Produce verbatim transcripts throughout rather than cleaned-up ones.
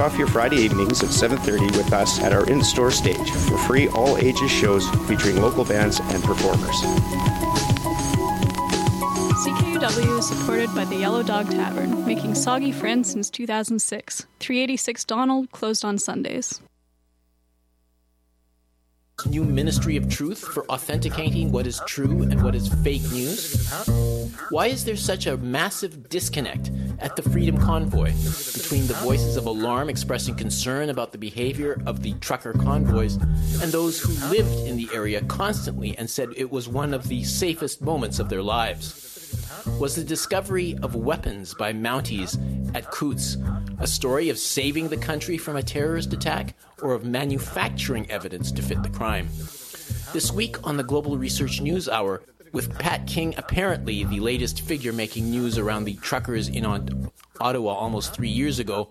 off your Friday evenings at seven thirty with us at our in-store stage for free all-ages shows featuring local bands and performers. C K U W is supported by the Yellow Dog Tavern, making soggy friends since two thousand six. three eighty-six Donald, closed on Sundays. New Ministry of Truth for authenticating what is true and what is fake news? Why is there such a massive disconnect at the Freedom Convoy between the voices of alarm expressing concern about the behavior of the trucker convoys and those who lived in the area constantly and said it was one of the safest moments of their lives? Was the discovery of weapons by Mounties at Coutts a story of saving the country from a terrorist attack or of manufacturing evidence to fit the crime? This week on the Global Research News Hour, with Pat King apparently the latest figure making news around the truckers in Ottawa almost three years ago.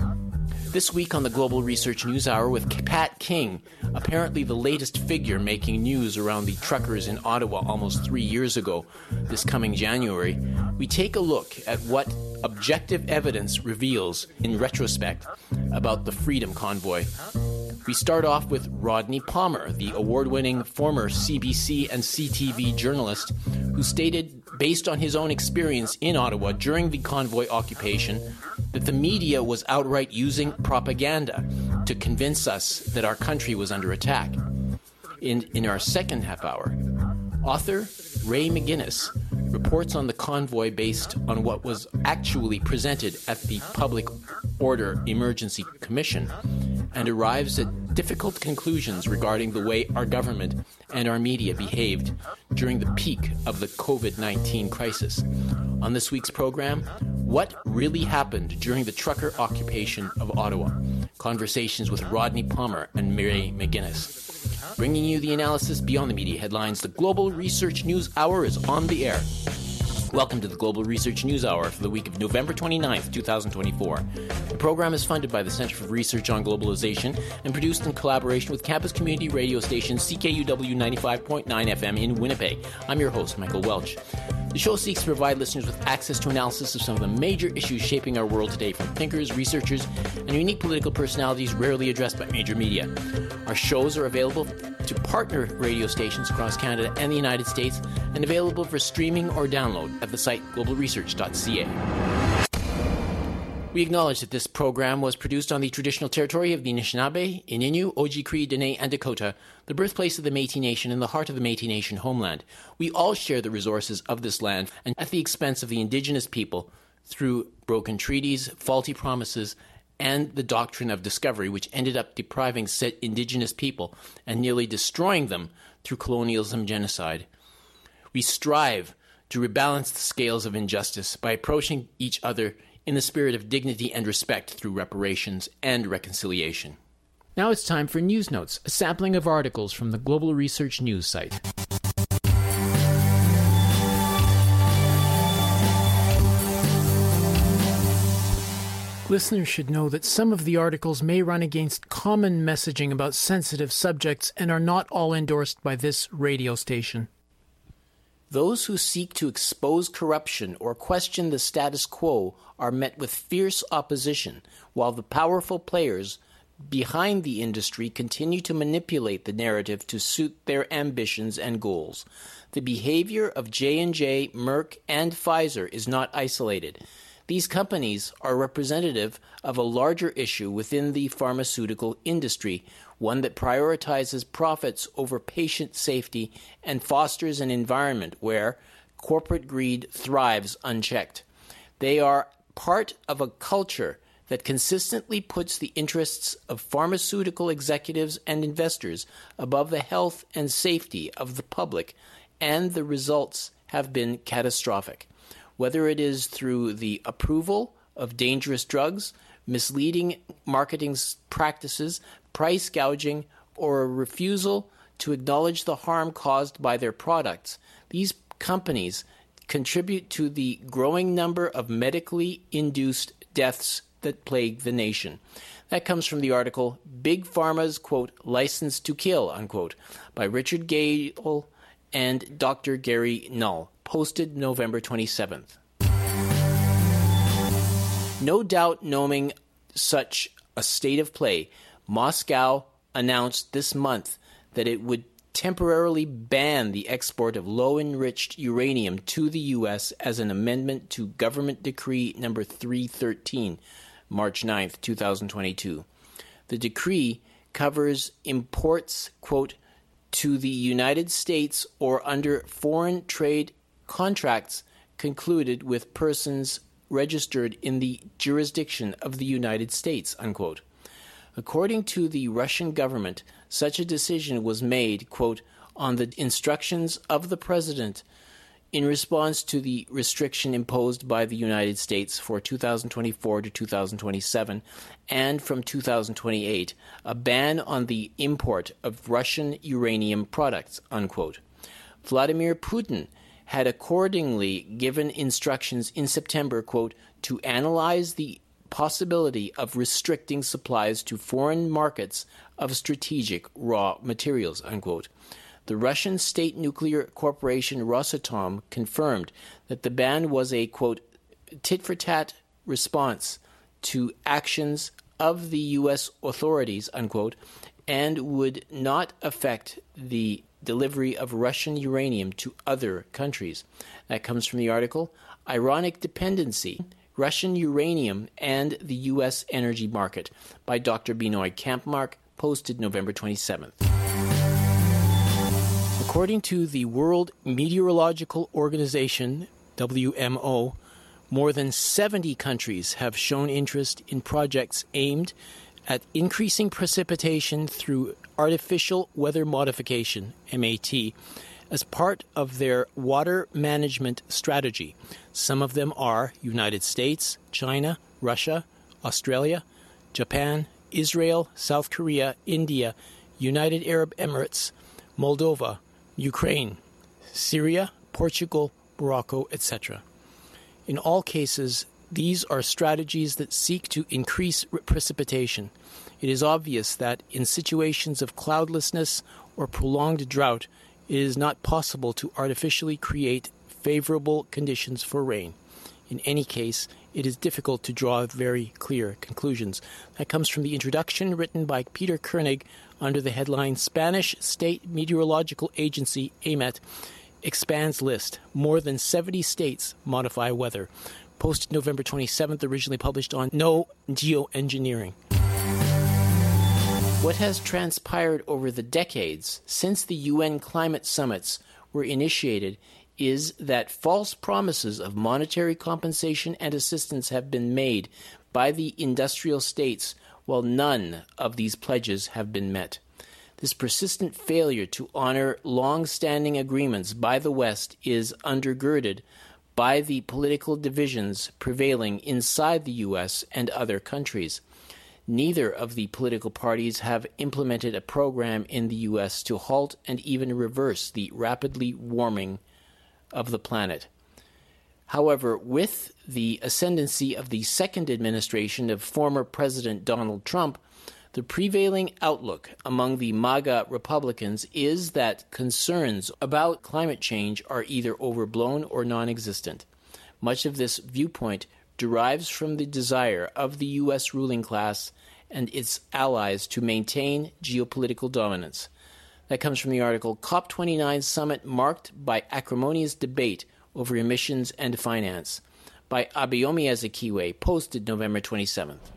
This week on the Global Research News Hour with Pat King, apparently the latest figure making news around the truckers in Ottawa almost three years ago, this coming January, we take a look at what objective evidence reveals in retrospect about the Freedom Convoy. We start off with Rodney Palmer, the award-winning former C B C and C T V journalist, who stated, based on his own experience in Ottawa during the convoy occupation, that the media was outright using propaganda to convince us that our country was under attack. In, in our second half hour, author Ray McGuinness reports on the convoy based on what was actually presented at the Public Order Emergency Commission and arrives at difficult conclusions regarding the way our government and our media behaved during the peak of the covid nineteen crisis. On this week's program, what really happened during the trucker occupation of Ottawa? Conversations with Rodney Palmer and Ray McGuinness. Bringing you the analysis beyond the media headlines, the Global Research News Hour is on the air. Welcome to the Global Research News Hour for the week of November twenty-ninth, twenty twenty-four. The program is funded by the Center for Research on Globalization and produced in collaboration with campus community radio station C K U W ninety-five point nine F M in Winnipeg. I'm your host, Michael Welch. The show seeks to provide listeners with access to analysis of some of the major issues shaping our world today from thinkers, researchers, and unique political personalities rarely addressed by major media. Our shows are available to partner radio stations across Canada and the United States and available for streaming or download at the site global research dot c a. We acknowledge that this program was produced on the traditional territory of the Anishinaabe, Ininu, Oji-Cree, Dene, and Dakota, the birthplace of the Métis Nation and the heart of the Métis Nation homeland. We all share the resources of this land and at the expense of the Indigenous people through broken treaties, faulty promises, and the doctrine of discovery, which ended up depriving said Indigenous people and nearly destroying them through colonialism genocide. We strive to rebalance the scales of injustice by approaching each other in the spirit of dignity and respect through reparations and reconciliation. Now it's time for News Notes, a sampling of articles from the Global Research News site. Listeners should know that some of the articles may run against common messaging about sensitive subjects and are not all endorsed by this radio station. Those who seek to expose corruption or question the status quo are met with fierce opposition, while the powerful players behind the industry continue to manipulate the narrative to suit their ambitions and goals. The behavior of J and J, Merck, and Pfizer is not isolated. These companies are representative of a larger issue within the pharmaceutical industry, one that prioritizes profits over patient safety and fosters an environment where corporate greed thrives unchecked. They are part of a culture that consistently puts the interests of pharmaceutical executives and investors above the health and safety of the public, and the results have been catastrophic. Whether it is through the approval of dangerous drugs, misleading marketing practices, price gouging, or a refusal to acknowledge the harm caused by their products, these companies contribute to the growing number of medically induced deaths that plague the nation. That comes from the article Big Pharma's, quote, License to Kill, unquote, by Richard Gale and Doctor Gary Null, posted November twenty-seventh. No doubt knowing such a state of play, Moscow announced this month that it would temporarily ban the export of low-enriched uranium to the U S as an amendment to Government Decree number three thirteen, March ninth, twenty twenty-two. The decree covers imports, quote, to the United States or under foreign trade contracts concluded with persons registered in the jurisdiction of the United States, unquote. According to the Russian government, such a decision was made, quote, on the instructions of the president in response to the restriction imposed by the United States for two thousand twenty-four to two thousand twenty-seven and from two thousand twenty-eight, a ban on the import of Russian uranium products, unquote. Vladimir Putin had accordingly given instructions in September, quote, to analyze the possibility of restricting supplies to foreign markets of strategic raw materials, unquote. The Russian state nuclear corporation Rosatom confirmed that the ban was a, quote, tit-for-tat response to actions of the U S authorities, unquote, and would not affect the delivery of Russian uranium to other countries. That comes from the article, Ironic Dependency, Russian Uranium and the U S Energy Market by Doctor Benoit Kampmark, posted November twenty-seventh. According to the World Meteorological Organization, W M O, more than seventy countries have shown interest in projects aimed at increasing precipitation through artificial weather modification, M A T, as part of their water management strategy. Some of them are United States, China, Russia, Australia, Japan, Israel, South Korea, India, United Arab Emirates, Moldova, Ukraine, Syria, Portugal, Morocco, et cetera. In all cases, these are strategies that seek to increase precipitation. It is obvious that in situations of cloudlessness or prolonged drought, it is not possible to artificially create favorable conditions for rain. In any case, it is difficult to draw very clear conclusions. That comes from the introduction written by Peter Koenig under the headline Spanish State Meteorological Agency, A M E T, expands list. More than seventy states modify weather. Posted November twenty-seventh, originally published on No Geoengineering. What has transpired over the decades since the U N climate summits were initiated is that false promises of monetary compensation and assistance have been made by the industrial states, while none of these pledges have been met. This persistent failure to honor long-standing agreements by the West is undergirded by the political divisions prevailing inside the U S and other countries. Neither of the political parties have implemented a program in the U S to halt and even reverse the rapidly warming of the planet. However, with the ascendancy of the second administration of former President Donald Trump, the prevailing outlook among the MAGA Republicans is that concerns about climate change are either overblown or non-existent. Much of this viewpoint derives from the desire of the U S ruling class and its allies to maintain geopolitical dominance. That comes from the article COP twenty-nine Summit Marked by Acrimonious Debate Over Emissions and Finance by Abayomi Ezekiwe, posted November twenty-seventh.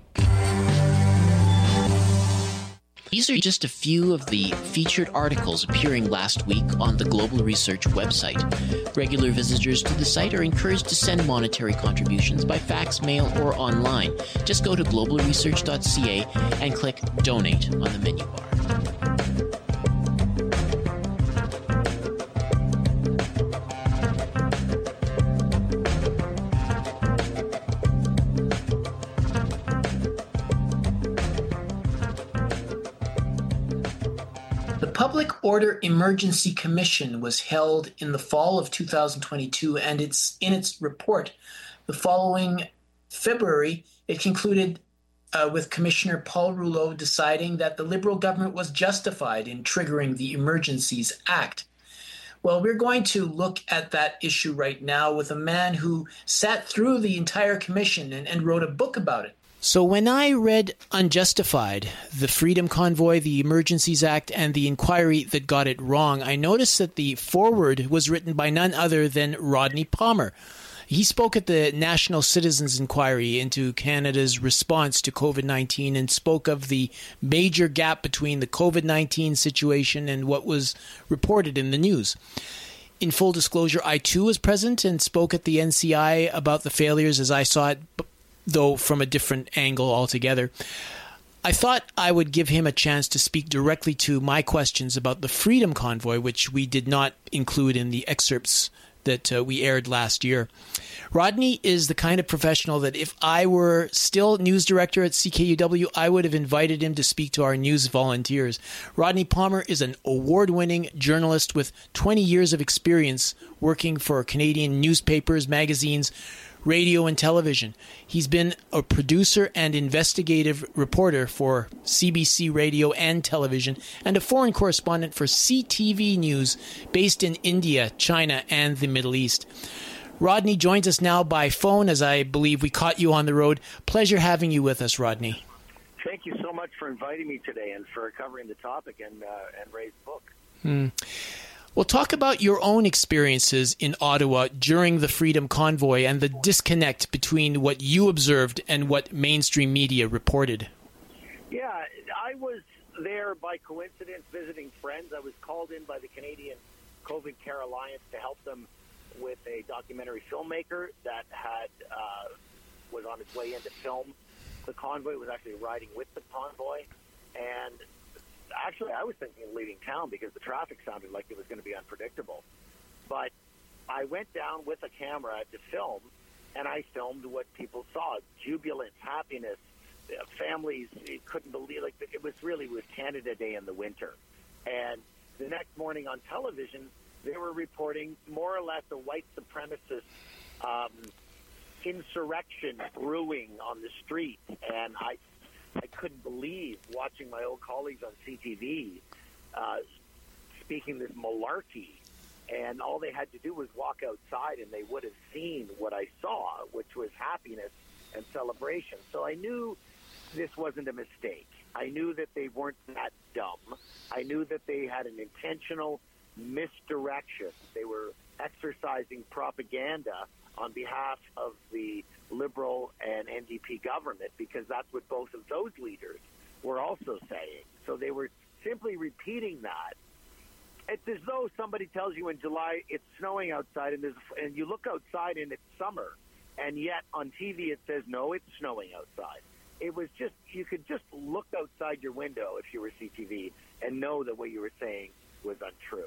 These are just a few of the featured articles appearing last week on the Global Research website. Regular visitors to the site are encouraged to send monetary contributions by fax, mail, or online. Just go to global research dot c a and click Donate on the menu bar. Public Order Emergency Commission was held in the fall of two thousand twenty-two, and it's in its report the following February, it concluded uh, with Commissioner Paul Rouleau deciding that the Liberal government was justified in triggering the Emergencies Act. Well, we're going to look at that issue right now with a man who sat through the entire commission and, and wrote a book about it. So when I read Unjustified, the Freedom Convoy, the Emergencies Act, and the inquiry that got it wrong, I noticed that the foreword was written by none other than Rodney Palmer. He spoke at the National Citizens Inquiry into Canada's response to COVID nineteen and spoke of the major gap between the COVID nineteen situation and what was reported in the news. In full disclosure, I too was present and spoke at the N C I about the failures as I saw it, though from a different angle altogether. I thought I would give him a chance to speak directly to my questions about the Freedom Convoy, which we did not include in the excerpts that uh, we aired last year. Rodney is the kind of professional that if I were still news director at C K U W, I would have invited him to speak to our news volunteers. Rodney Palmer is an award-winning journalist with twenty years of experience working for Canadian newspapers, magazines, radio and television. He's been a producer and investigative reporter for C B C Radio and television and a foreign correspondent for C T V News based in India, China, and the Middle East. Rodney joins us now by phone as I believe we caught you on the road. Pleasure having you with us, Rodney. Thank you so much for inviting me today and for covering the topic and, uh, and Ray's book. Hmm. Well, talk about your own experiences in Ottawa during the Freedom Convoy and the disconnect between what you observed and what mainstream media reported. Yeah, I was there by coincidence visiting friends. I was called in by the Canadian COVID Care Alliance to help them with a documentary filmmaker that had uh, was on its way in to film the convoy. It was actually riding with the convoy. And actually, I was thinking of leaving town because the traffic sounded like it was going to be unpredictable. But I went down with a camera to film, and I filmed what people saw: jubilance, happiness, families. You couldn't believe, like, it was really was Canada Day in the winter. And the next morning on television, they were reporting more or less a white supremacist um, insurrection brewing on the street, and I. I couldn't believe watching my old colleagues on C T V uh, speaking this malarkey, and all they had to do was walk outside and they would have seen what I saw, which was happiness and celebration. So I knew this wasn't a mistake. I knew that they weren't that dumb. I knew that they had an intentional misdirection. They were exercising propaganda on behalf of the Liberal and N D P government, because that's what both of those leaders were also saying. So they were simply repeating that. It's as though somebody tells you in July it's snowing outside, and there's, and you look outside and it's summer, and yet on T V it says, no, it's snowing outside. It was just, you could just look outside your window if you were C T V and know that what you were saying was untrue.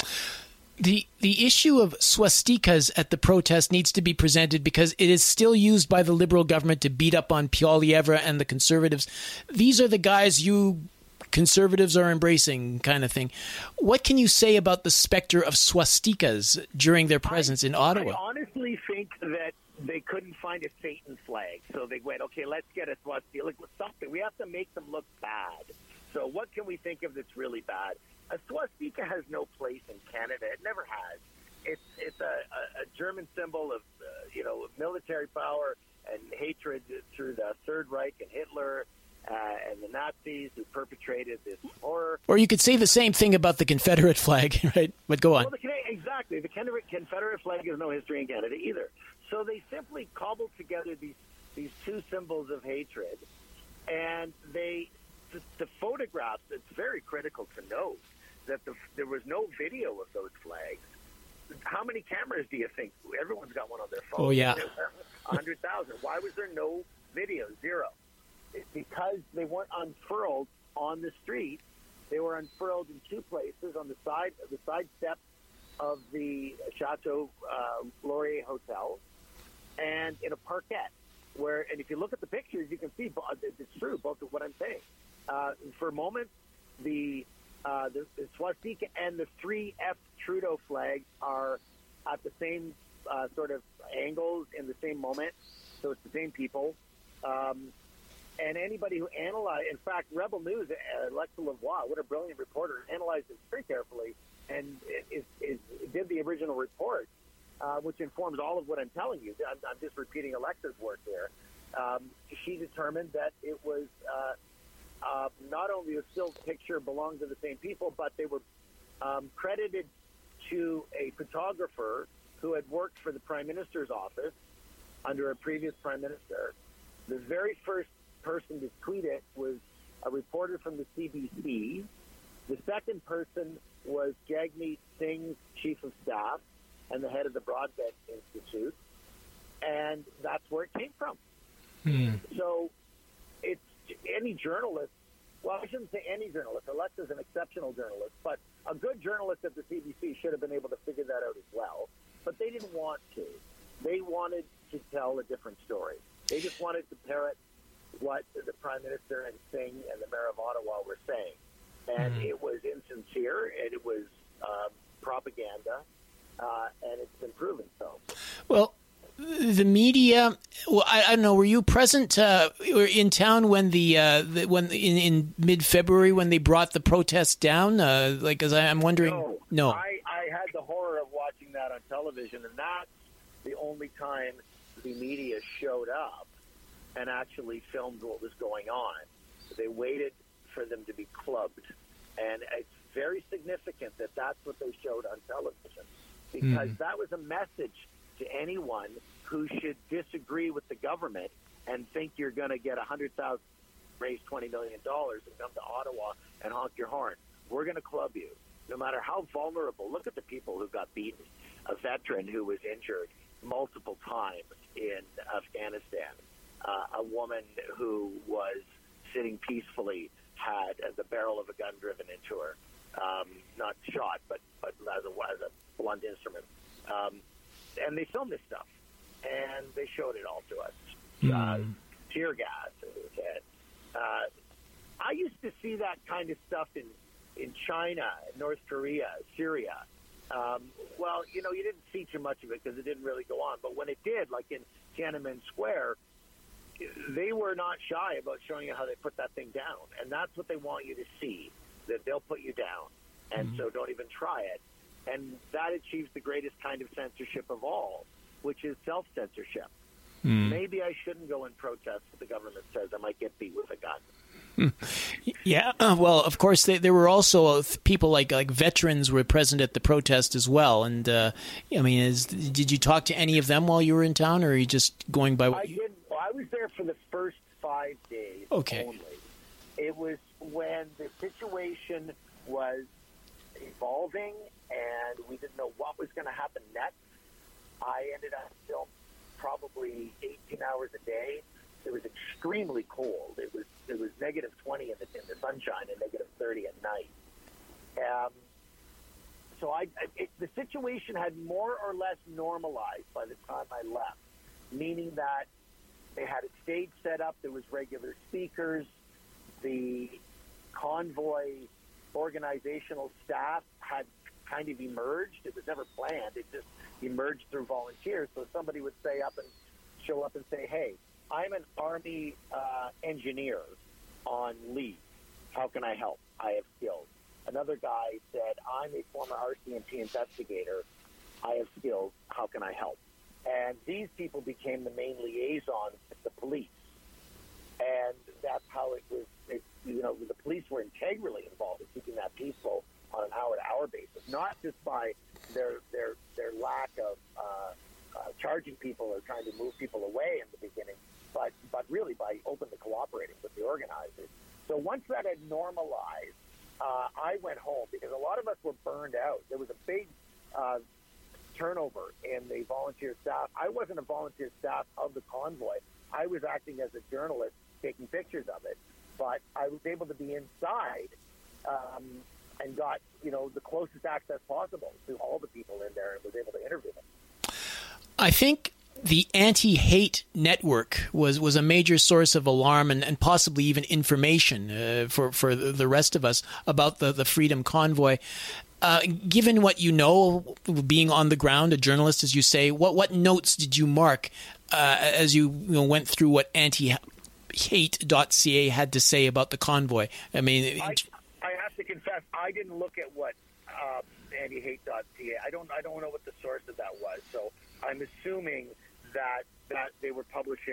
The the issue of swastikas at the protest needs to be presented because it is still used by the Liberal government to beat up on Poilievre and the Conservatives. These are the guys you Conservatives are embracing, kind of thing. What can you say about the specter of swastikas during their presence I, in Ottawa? I honestly think that they couldn't find a Satan flag, so they went, okay, let's get a swastika. Like, something. We have to make them look bad. So what can we think of that's really bad? A swastika has no place in Canada. It never has. It's it's a, a, a German symbol of uh, you know military power and hatred through the Third Reich and Hitler uh, and the Nazis who perpetrated this horror. Or you could say the same thing about the Confederate flag, right? But go on. Well, the, exactly. The Confederate flag has no history in Canada either. So they simply cobbled together these these two symbols of hatred, and they the, the photographs. It's very critical to note that the, there was no video of those flags. How many cameras do you think? Everyone's got one on their phone. Oh, yeah. one hundred thousand. Why was there no video? Zero. It's because they weren't unfurled on the street. They were unfurled in two places, on the side the side steps of the Chateau uh, Laurier Hotel and in a parquet. Where, and if you look at the pictures, you can see it's true, both of what I'm saying. Uh, for a moment, the Uh, the, the swastika and the three F Trudeau flags are at the same uh, sort of angles in the same moment, so it's the same people. Um, and anybody who analyzed, in fact, Rebel News, uh, Alexa Lavoie, what a brilliant reporter, analyzed it very carefully and is, is, did the original report, uh, which informs all of what I'm telling you. I'm, I'm just repeating Alexa's work there. um, she determined that it was uh, uh, not only a still picture belonged to the same people, but they were um, credited to a photographer who had worked for the Prime Minister's office under a previous Prime Minister. The very first person to tweet it was a reporter from the C B C. The second person was Jagmeet Singh's chief of staff and the head of the Broadbent Institute. And that's where it came from. Hmm. So it's any journalist, well, I shouldn't say any journalist. Alexa's an exceptional journalist, but a good journalist at the C B C should have been able to figure that out as well. But they didn't want to. They wanted to tell a different story. They just wanted to parrot what the Prime Minister and Singh and the Mayor of Ottawa were saying. And mm-hmm. it was insincere, and it was uh, propaganda, uh, and it's been proven so. Well, the media, well, I, I don't know, were you present uh, in town when the, uh, the when in, in mid-February when they brought the protests down? Uh, like, because I'm wondering. No. no. I, I had the horror of watching that on television, and that's the only time the media showed up and actually filmed what was going on. They waited for them to be clubbed. And it's very significant that that's what they showed on television, because mm. that was a message to anyone who should disagree with the government and think you're going to get one hundred thousand dollars, raise twenty million dollars and come to Ottawa and honk your horn. We're going to club you, no matter how vulnerable. Look at the people who got beaten. A veteran who was injured multiple times in Afghanistan. Uh, a woman who was sitting peacefully had uh, the barrel of a gun driven into her, um, not shot, but, but as, a, as a blunt instrument. Um, and they filmed this stuff, and they showed it all to us. Mm. Uh, tear gas. And, uh, I used to see that kind of stuff in, in China, North Korea, Syria. Um, well, you know, you didn't see too much of it because it didn't really go on. But when it did, like in Tiananmen Square, they were not shy about showing you how they put that thing down. And that's what they want you to see, that they'll put you down. And mm-hmm. so don't even try it. And that achieves the greatest kind of censorship of all, which is self-censorship. Mm. Maybe I shouldn't go and protest what the government says. I might get beat with a gun. Yeah, uh, well, of course, they, there were also people like like veterans were present at the protest as well. And uh, I mean, is, did you talk to any of them while you were in town, or are you just going by what I you... did? Well, I was there for the first five days okay. only. It was when the situation was evolving and we didn't know what was going to happen next. I ended up still probably eighteen hours a day. It was extremely cold. It was it was negative twenty in the, in the sunshine and negative thirty at night. Um, so I, it, the situation had more or less normalized by the time I left, meaning that they had a stage set up. There was regular speakers. The convoy organizational staff had kind of emerged. It was never planned. It just emerged through volunteers. So somebody would say up and show up and say, hey, I'm an Army uh, engineer on leave. How can I help? I have skills. Another guy said, I'm a former R C M P investigator. I have skills. How can I help? And these people became the main liaisons with the police. And that's how it was, it, you know, the police were integrally involved in keeping that peaceful on an hour-to-hour basis, not just by their their, their lack of uh, uh, charging people or trying to move people away in the beginning, but but really by openly cooperating with the organizers. So once that had normalized, uh, I went home because a lot of us were burned out. There was a big uh, turnover in the volunteer staff. I wasn't a volunteer staff of the convoy. I was acting as a journalist taking pictures of it, but I was able to be inside um, and got, you know, the closest access possible to all the people in there and was able to interview them. I think the anti-hate network was, was a major source of alarm and, and possibly even information uh, for, for the rest of us about the, the Freedom Convoy. Uh, given what you know, being on the ground, a journalist, as you say, what, what notes did you mark uh, as you, you know, went through what anti hate dot c a had to say about the convoy? I mean, I, I have to confess, I didn't look at what uh, anti hate dot c a. I don't, I don't know what the source of that was. So I'm assuming that that they were publishing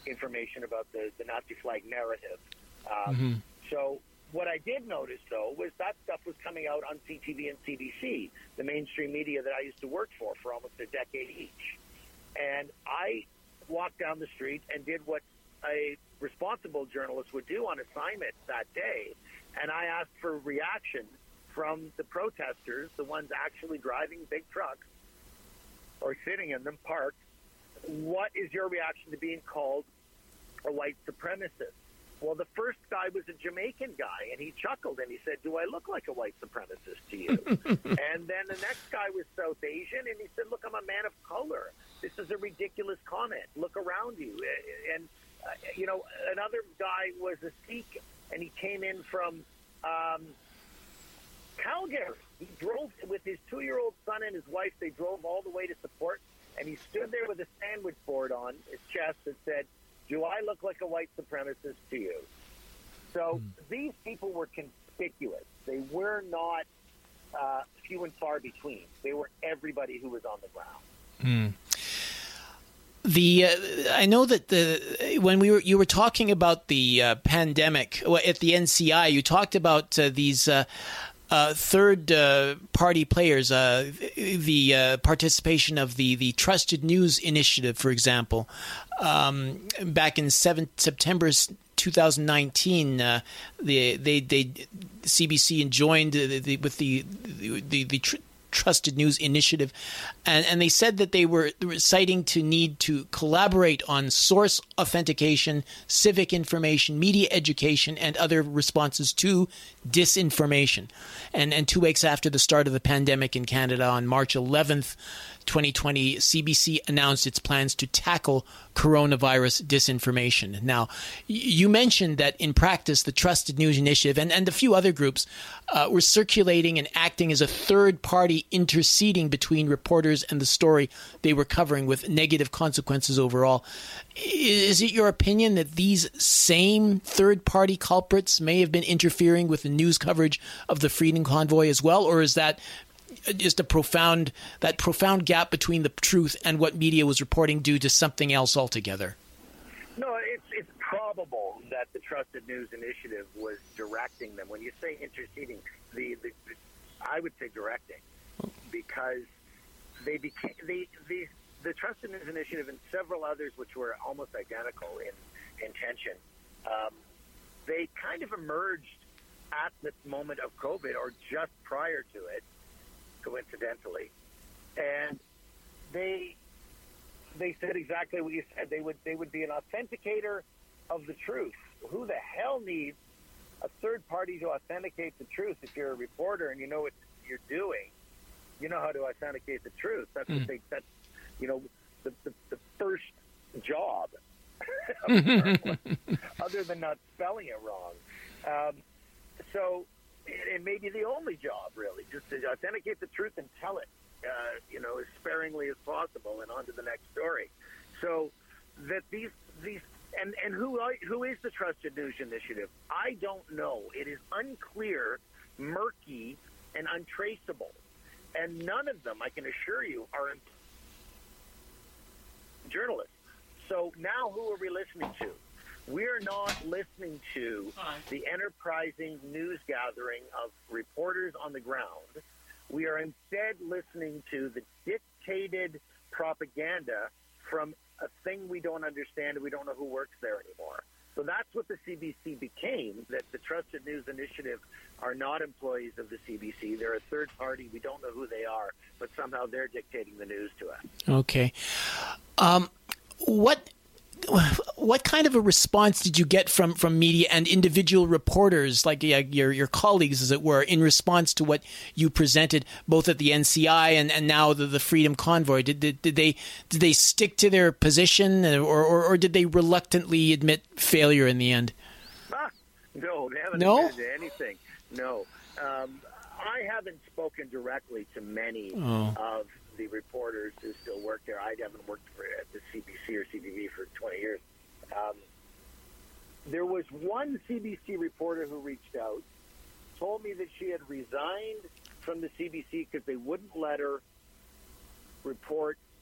information about the, the Nazi flag narrative. Um, Mm-hmm. So what I did notice, though, was that stuff was coming out on C T V and C B C, the mainstream media that I used to work for for almost a decade each. And I walked down the street and did what a responsible journalist would do on assignment that day, and I asked for reaction from the protesters, the ones actually driving big trucks or sitting in them parked. What is your reaction to being called a white supremacist? Well, the first guy was a Jamaican guy, and he chuckled, and he said, do I look like a white supremacist to you? And then the next guy was South Asian, and he said, look, I'm a man of color. This is a ridiculous comment. Look around you. And, uh, you know, another guy was a Sikh, and he came in from um, Calgary. He drove with his two-year-old son and his wife. They drove all the way to support, and he stood there with a sandwich board on his chest that said, do I look like a white supremacist to you? So mm. these people were conspicuous. They were not uh, few and far between. They were everybody who was on the ground. Mm. The uh, I know that the when we were you were talking about the uh, pandemic at the N C I, you talked about uh, these uh, uh, third uh, party players, uh, the uh, participation of the the Trusted News Initiative, for example. Um, back in seven, September two thousand nineteen, uh, the, they they C B C joined the, the, with the the, the, the tr- Trusted News Initiative, and, and they said that they were, they were citing to need to collaborate on source authentication, civic information, media education, and other responses to disinformation. And and two weeks after the start of the pandemic in Canada, on March eleventh, twenty twenty, C B C announced its plans to tackle coronavirus disinformation. Now, you mentioned that in practice, the Trusted News Initiative and, and a few other groups uh, were circulating and acting as a third party interceding between reporters and the story they were covering, with negative consequences overall. Is it your opinion that these same third party culprits may have been interfering with the news coverage of the Freedom Convoy as well, or is that just a profound that profound gap between the truth and what media was reporting due to something else altogether? No, it's it's probable that the Trusted News Initiative was directing them. When you say interceding, the, the, the I would say directing, because they became the the the Trusted News Initiative and several others, which were almost identical in intention, um, they kind of emerged at the moment of COVID or just prior to it, coincidentally, and they they said exactly what you said. They would they would be an authenticator of the truth. Who the hell needs a third party to authenticate the truth? If you're a reporter and you know what you're doing, you know how to authenticate the truth. That's mm. what they that's you know the the, the first job of other than not spelling it wrong. Um, so. It may be the only job, really, just to authenticate the truth and tell it, uh, you know, as sparingly as possible, and on to the next story. So that these these and and who who is the Trusted News Initiative? I don't know. It is unclear, murky, and untraceable, and none of them, I can assure you, are journalists. So now, who are we listening to? We're not listening to the enterprising news gathering of reporters on the ground. We are instead listening to the dictated propaganda from a thing we don't understand, and we don't know who works there anymore. So that's what the C B C became, that the Trusted News Initiative are not employees of the C B C. They're a third party. We don't know who they are, but somehow they're dictating the news to us. Okay. Um, what... What kind of a response did you get from, from media and individual reporters, like yeah, your your colleagues, as it were, in response to what you presented, both at the N C I and, and now the, the Freedom Convoy? Did, did did they did they stick to their position, or or, or did they reluctantly admit failure in the end? Ah, no, they haven't no? admitted to anything. No, um, I haven't spoken directly to many oh. of the reporters who still work there. I haven't worked for at the C B C or C T V for twenty years. Um, there was one C B C reporter who reached out, told me that she had resigned from the C B C because they wouldn't let her report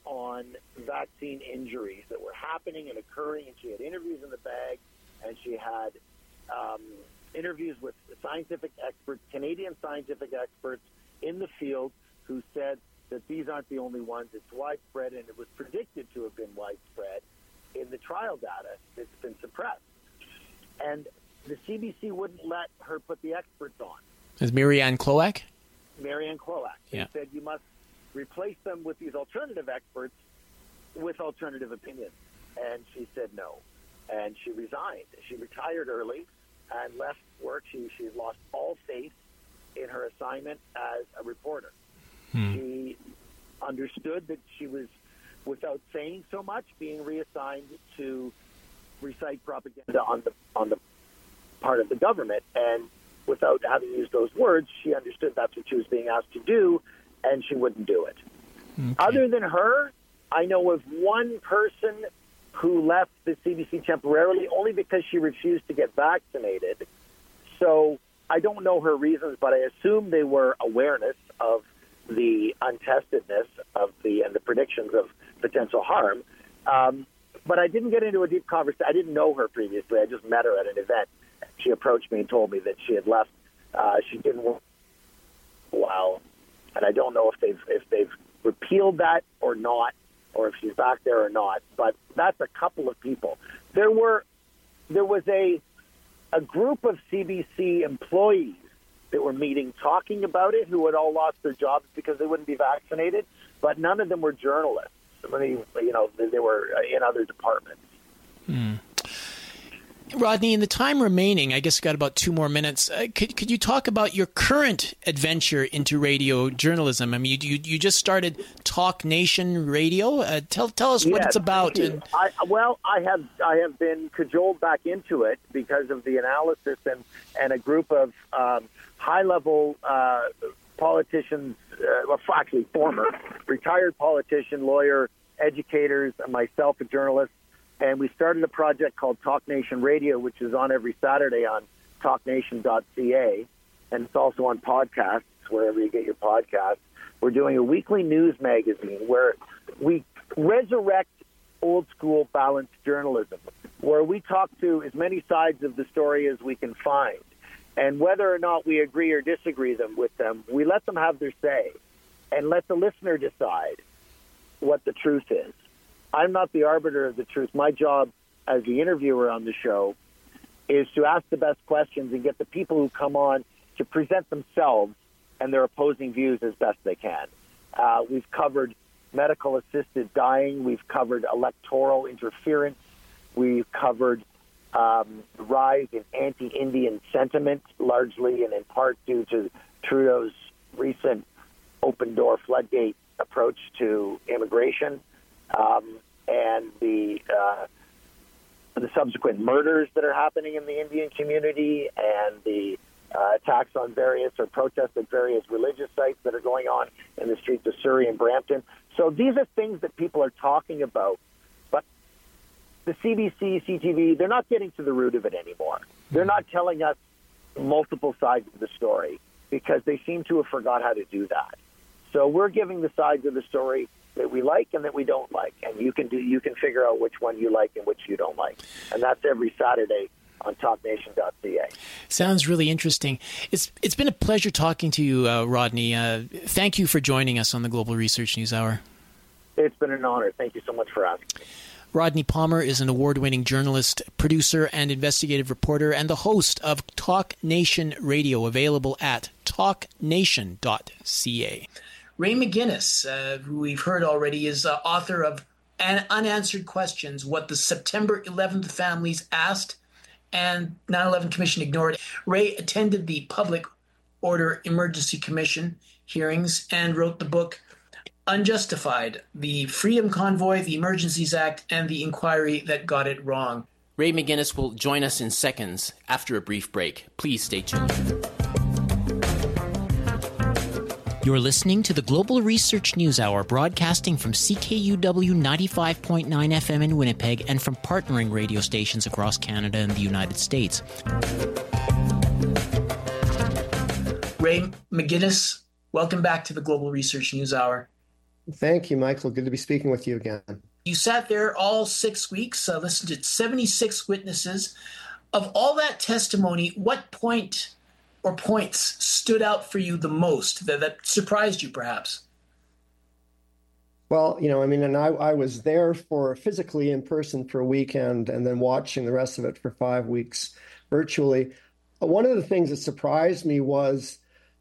on vaccine injuries that were happening and occurring, and she had interviews in the bag, and she had um, interviews with scientific experts, Canadian scientific experts in the field, who said that these aren't the only ones. It's widespread, and it was predicted to have been widespread in the trial data that's been suppressed. And the C B C wouldn't let her put the experts on. Is Marianne Cloak? Marianne Cloak. They Yeah. said you must replace them with these alternative experts with alternative opinions. And she said no. And she resigned. She retired early and left work. She she lost all faith in her assignment as a reporter. Hmm. She understood that she was, without saying so much, being reassigned to recite propaganda on the on the part of the government, and without having used those words, she understood that's what she was being asked to do, and she wouldn't do it. Okay. Other than her, I know of one person who left the C B C temporarily only because she refused to get vaccinated. So I don't know her reasons, but I assume they were awareness of the untestedness of the and the predictions of potential harm. Um, but I didn't get into a deep conversation. I didn't know her previously. I just met her at an event. She approached me and told me that she had left. Uh, she didn't work well, and I don't know if they've if they've repealed that or not, or if she's back there or not. But that's a couple of people. There were there was a a group of C B C employees that were meeting talking about it who had all lost their jobs because they wouldn't be vaccinated, but none of them were journalists. I mean, you know, they were in other departments. Hmm. Rodney, in the time remaining, I guess we've got about two more minutes. Uh, could could you talk about your current adventure into radio journalism? I mean, you you, you just started Talk Nation Radio. Uh, tell tell us what yes, it's about. And I, well, I have I have been cajoled back into it because of the analysis and and a group of um, high level uh, politicians, uh, well, actually former retired politician, lawyer, educators, and myself, a journalist. And we started a project called Talk Nation Radio, which is on every Saturday on talk nation dot c a, and it's also on podcasts, wherever you get your podcasts. We're doing a weekly news magazine where we resurrect old-school balanced journalism, where we talk to as many sides of the story as we can find. And whether or not we agree or disagree them with them, we let them have their say and let the listener decide what the truth is. I'm not the arbiter of the truth. My job as the interviewer on the show is to ask the best questions and get the people who come on to present themselves and their opposing views as best they can. Uh, we've covered medical-assisted dying. We've covered electoral interference. We've covered um, the rise in anti-Indian sentiment, largely and in part due to Trudeau's recent open-door floodgate approach to immigration. Um, and the uh, the subsequent murders that are happening in the Indian community, and the uh, attacks on various or protests at various religious sites that are going on in the streets of Surrey and Brampton. So these are things that people are talking about, but the C B C, C T V, they're not getting to the root of it anymore. They're not telling us multiple sides of the story because they seem to have forgot how to do that. So we're giving the sides of the story that we like and that we don't like, and you can do you can figure out which one you like and which you don't like, and that's every Saturday on talk nation dot c a. Sounds really interesting. It's it's been a pleasure talking to you, uh, Rodney. Uh, thank you for joining us on the Global Research News Hour. It's been an honor. Thank you so much for asking me. Rodney Palmer is an award-winning journalist, producer, and investigative reporter, and the host of Talk Nation Radio, available at talk nation dot c a. Ray McGuinness, uh, who we've heard already, is uh, author of An Unanswered Questions, What the September eleventh Families Asked and nine eleven Commission Ignored. Ray attended the Public Order Emergency Commission hearings and wrote the book Unjustified, The Freedom Convoy, the Emergencies Act, and the Inquiry That Got It Wrong. Ray McGuinness will join us in seconds after a brief break. Please stay tuned. You're listening to the Global Research News Hour, broadcasting from C K U W ninety-five point nine F M in Winnipeg and from partnering radio stations across Canada and the United States. Ray McGuinness, welcome back to the Global Research News Hour. Thank you, Michael. Good to be speaking with you again. You sat there all six weeks, uh, listened to seventy-six witnesses. Of all that testimony, what point or points stood out for you the most, that, that surprised you perhaps? Well, you know, I mean, and I, I was there for physically in person for a weekend and then watching the rest of it for five weeks virtually. One of the things that surprised me was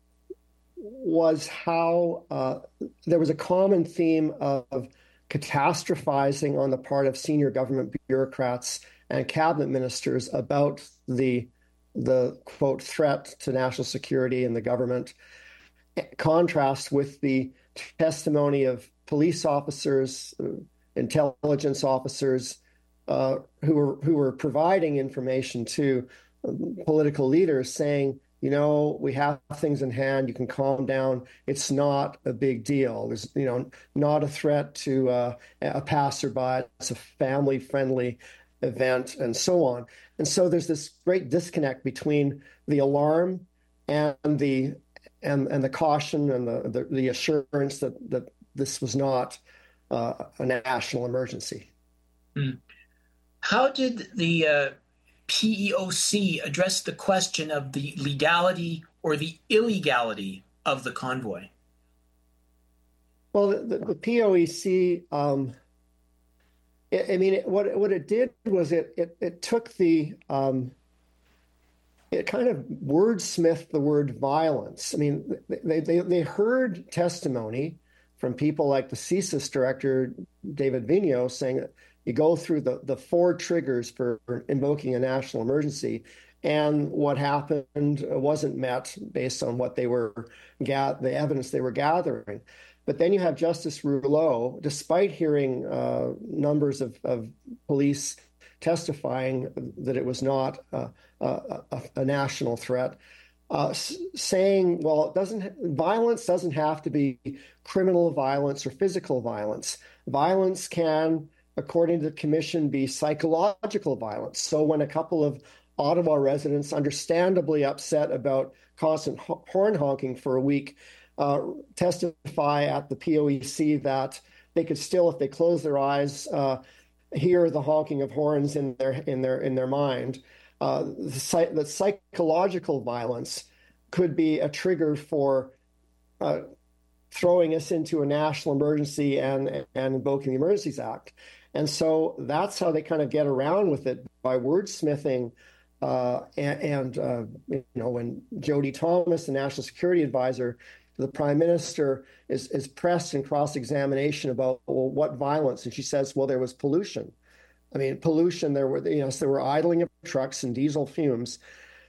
was how uh, there was a common theme of catastrophizing on the part of senior government bureaucrats and cabinet ministers about the the quote threat to national security and the government. Contrast with the testimony of police officers, intelligence officers uh, who were who were providing information to political leaders, saying, you know, we have things in hand. You can calm down. It's not a big deal. There's, you know, not a threat to uh, a passerby. It's a family-friendly event, and so on. And so there's this great disconnect between the alarm and the and and the caution and the the, the assurance that that this was not uh, a national emergency. Mm. How did the uh... P E O C addressed the question of the legality or the illegality of the convoy? Well, the, the P O E C, um, it, I mean, it, what what it did was it it, it took the um, it kind of wordsmithed the word violence. I mean, they they they heard testimony from people like the C S I S director David Vigneault saying that you go through the, the four triggers for invoking a national emergency, and what happened wasn't met based on what they were, the evidence they were gathering. But then you have Justice Rouleau, despite hearing uh, numbers of, of police testifying that it was not uh, a, a, a national threat, uh, saying, well, it doesn't violence doesn't have to be criminal violence or physical violence. Violence can, according to the commission, be psychological violence. So when a couple of Ottawa residents, understandably upset about constant horn honking for a week, uh, testify at the P O E C that they could still, if they close their eyes, uh, hear the honking of horns in their in their in their mind. Uh, the, the psychological violence could be a trigger for uh, throwing us into a national emergency and and invoking the Emergencies Act. And so that's how they kind of get around with it, by wordsmithing. Uh, and, and uh, you know, when Jody Thomas, the National Security Advisor to the Prime Minister, is, is pressed in cross-examination about, well, what violence? And she says, well, there was pollution. I mean, pollution, there were, you know, so there were idling of trucks and diesel fumes.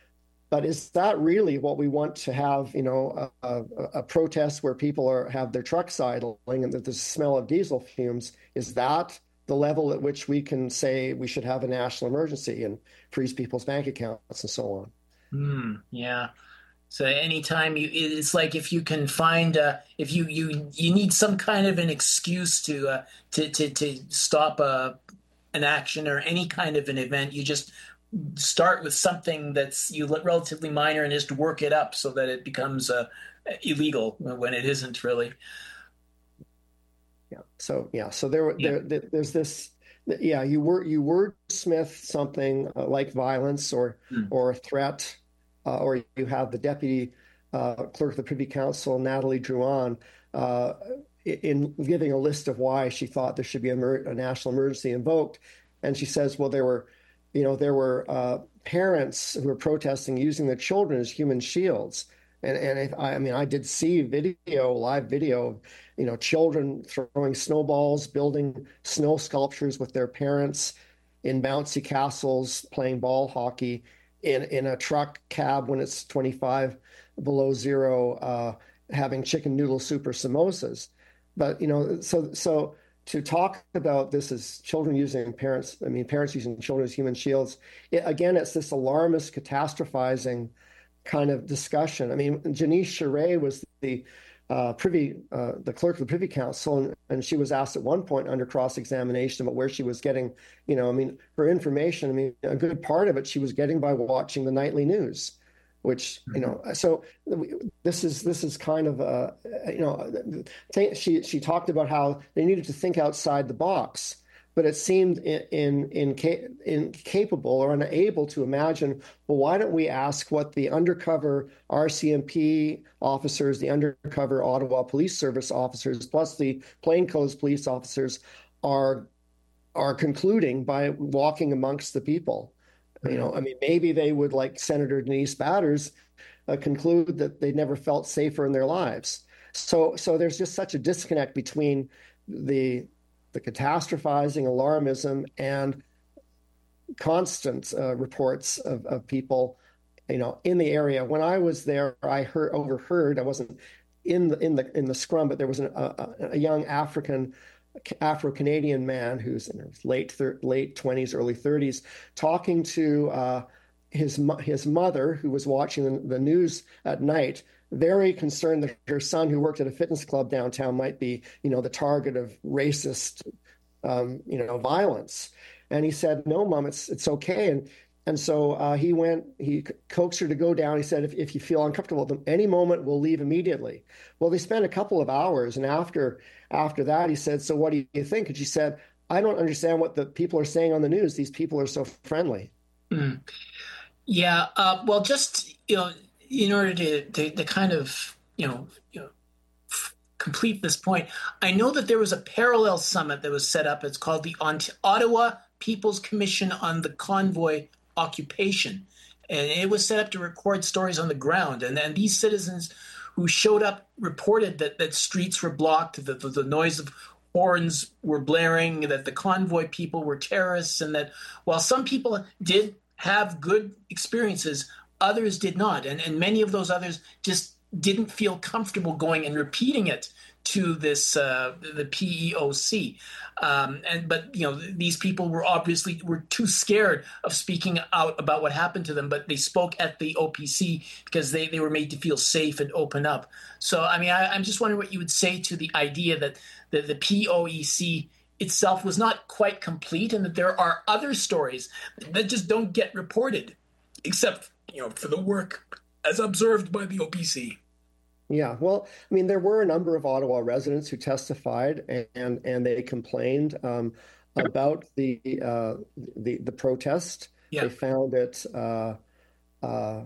But is that really what we want to have, you know, a, a, a protest where people are have their trucks idling and that there's a smell of diesel fumes? Is that the level at which we can say we should have a national emergency and freeze people's bank accounts and so on? Mm, yeah. So anytime you, it's like if you can find, uh, if you, you, you need some kind of an excuse to, uh, to, to, to stop a, an action or any kind of an event, you just start with something that's you relatively minor and just work it up so that it becomes uh, illegal when it isn't really. Yeah. So yeah. So there, yeah. there, there's this. Yeah. You word you wordsmith something uh, like violence or mm. or a threat, uh, or you have the deputy uh, clerk of the Privy Council, Natalie Drouin, uh, in giving a list of why she thought there should be a, mer- a national emergency invoked, and she says, well, there were, you know, there were uh, parents who were protesting using their children as human shields. And and if, I mean, I did see video, live video of, you know, children throwing snowballs, building snow sculptures with their parents in bouncy castles, playing ball hockey in, in a truck cab when it's twenty-five below zero, uh, having chicken noodle soup or samosas. But, you know, so so to talk about this as children using parents, I mean, parents using children as human shields, it, again, it's this alarmist catastrophizing kind of discussion. I mean, Janice Charest was the uh, privy, uh, the clerk of the Privy Council, and, and she was asked at one point under cross-examination about where she was getting, you know, I mean, her information. I mean, a good part of it she was getting by watching the nightly news. which, you know, so this is this is kind of a, you know, she she talked about how they needed to think outside the box, but it seemed in, in, in, incapable or unable to imagine, well, why don't we ask what the undercover R C M P officers, the undercover Ottawa Police Service officers, plus the plainclothes police officers are are concluding by walking amongst the people. You know, I mean, maybe they would, like Senator Denise Batters, uh, conclude that they never felt safer in their lives. So, so there's just such a disconnect between the the catastrophizing, alarmism, and constant uh, reports of, of people, you know, in the area. When I was there, I heard overheard. I wasn't in the in the in the scrum, but there was an, a, a young African. Afro-Canadian man who's in his late thir- late twenties, early thirties, talking to uh, his his mother, who was watching the, the news at night, very concerned that her son, who worked at a fitness club downtown, might be, you know, the target of racist, um, you know, violence. And he said, "No, Mom, it's it's okay." And and so uh, he went, he coaxed her to go down. He said, if, if you feel uncomfortable with them, any moment, we'll leave immediately. Well, they spent a couple of hours. And after after that, he said, "So what do you think?" And she said, "I don't understand what the people are saying on the news. These people are so friendly." Mm. Yeah. Uh, well, just, you know, in order to, to, to kind of, you know, you know, complete this point, I know that there was a parallel summit that was set up. It's called the Ottawa People's Commission on the Convoy Occupation. And it was set up to record stories on the ground. And then these citizens who showed up reported that, that streets were blocked, that the, the noise of horns were blaring, that the convoy people were terrorists, and that while some people did have good experiences, others did not. And, and many of those others just didn't feel comfortable going and repeating it to this uh, the P E O C, um, and but you know these people were obviously were too scared of speaking out about what happened to them. But they spoke at the O P C because they, they were made to feel safe and open up. So I mean, I, I'm just wondering what you would say to the idea that the, the P O E C itself was not quite complete, and that there are other stories that just don't get reported, except you know for the work as observed by the O P C. Yeah, well, I mean, there were a number of Ottawa residents who testified, and and they complained um, about the uh, the the protest. Yeah. They found it. Uh, uh,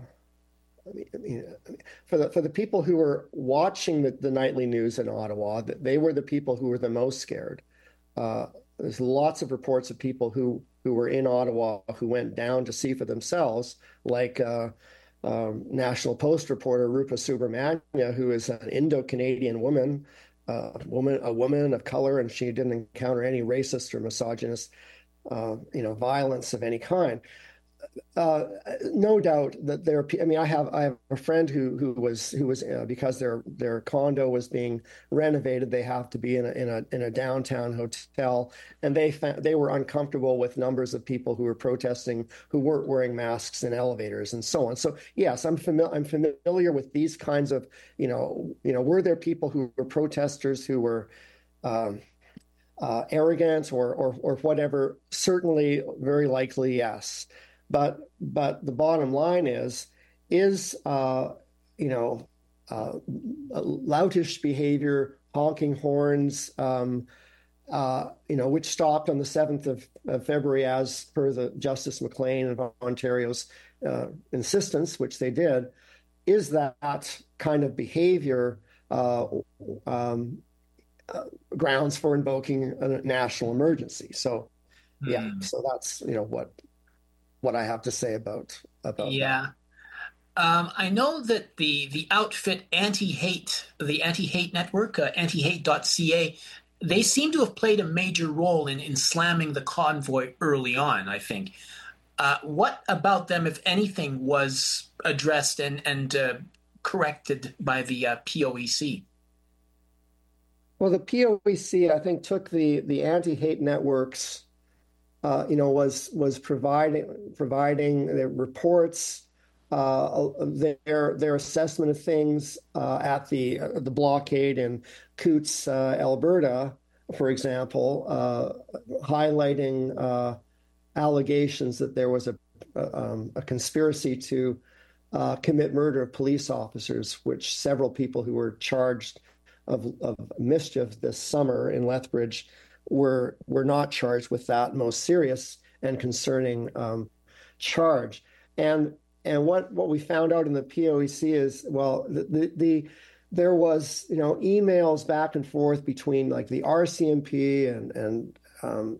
I mean, for the for the people who were watching the, the nightly news in Ottawa, they were the people who were the most scared. Uh, there's lots of reports of people who who were in Ottawa who went down to see for themselves, like. Uh, Um, National Post reporter Rupa Subramanya, who is an Indo-Canadian woman, uh, woman, a woman of color, and she didn't encounter any racist or misogynist, uh, you know, violence of any kind. Uh, no doubt that there are. I mean, I have I have a friend who who was who was uh, because their their condo was being renovated. They have to be in a in a in a downtown hotel, and they found, they were uncomfortable with numbers of people who were protesting who weren't wearing masks in elevators and so on. So yes, I'm familiar. I'm familiar with these kinds of you know you know were there people who were protesters who were. Um, uh, arrogant or, or or whatever? Certainly, very likely, yes. But but the bottom line is is uh, you know uh, loutish behavior, honking horns, um, uh, you know, which stopped on the seventh of, of February as per the Justice McLean of Ontario's uh, insistence, which they did. Is that kind of behavior uh, um, uh, grounds for invoking a national emergency? So yeah, mm. so that's you know what. what I have to say about about yeah. Um, I know that the the outfit Anti-Hate, the Anti-Hate Network, uh, anti hate dot c a, they seem to have played a major role in, in slamming the convoy early on, I think. Uh, what about them, if anything, was addressed and, and uh, corrected by the uh, P O E C? Well, the P O E C, I think, took the, the anti-hate networks Uh, you know, was was providing providing their reports, uh, their their assessment of things uh, at the uh, the blockade in Coutts, uh, Alberta, for example, uh, highlighting uh, allegations that there was a a, um, a conspiracy to uh, commit murder of police officers, which several people who were charged of, of mischief this summer in Lethbridge were were not charged with that most serious and concerning um, charge. And and what what we found out in the P O E C is, well, the, the the there was, you know, emails back and forth between like the R C M P and and um,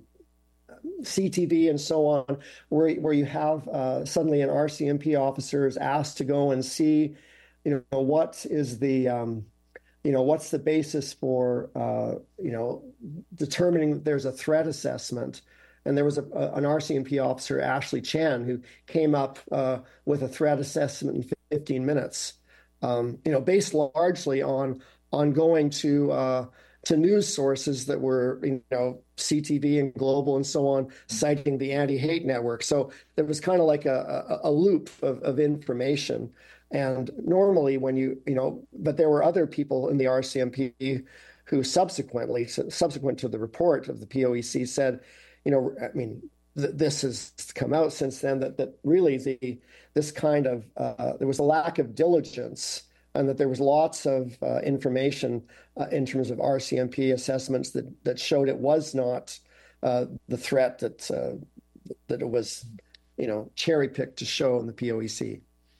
C T V and so on, where where you have uh, suddenly an R C M P officer is asked to go and see, you know, what is the um, you know, what's the basis for, uh, you know, determining that there's a threat assessment. And there was a, a, an R C M P officer, Ashley Chan, who came up uh, with a threat assessment in fifteen minutes, um, you know, based largely on on going to uh, to news sources that were, you know, C T V and Global and so on, citing the anti-hate network. So there was kind of like a, a, a loop of, of information. And normally when you, you know, but there were other people in the R C M P who subsequently, subsequent to the report of the P O E C said, you know, I mean, th- this has come out since then that, that really the this kind of, uh, there was a lack of diligence and that there was lots of uh, information uh, in terms of R C M P assessments that, that showed it was not uh, the threat that, uh, that it was, you know, cherry-picked to show in the P O E C.